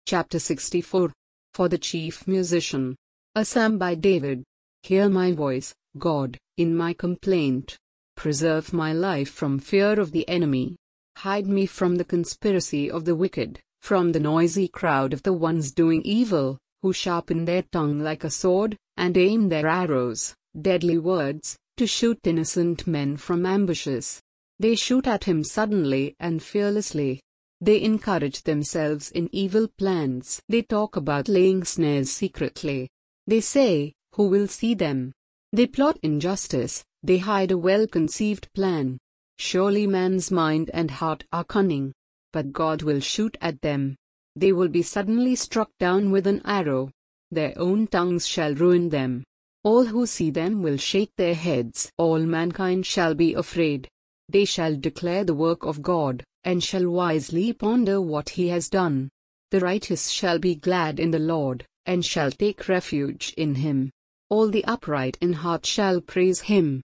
Chapter 64. For the chief musician. A psalm by David. Hear my voice, God, in my complaint. Preserve my life from fear of the enemy. Hide me from the conspiracy of the wicked, from the noisy crowd of the ones doing evil, who sharpen their tongue like a sword, and aim their arrows, deadly words, to shoot innocent men from ambushes. They shoot at him suddenly and fearlessly. They encourage themselves in evil plans. They talk about laying snares secretly. They say, who will see them? They plot injustice, they hide a well-conceived plan. Surely man's mind and heart are cunning. But God will shoot at them. They will be suddenly struck down with an arrow. Their own tongues shall ruin them. All who see them will shake their heads. All mankind shall be afraid. They shall declare the work of God, and shall wisely ponder what he has done. The righteous shall be glad in the Lord, and shall take refuge in him. All the upright in heart shall praise him.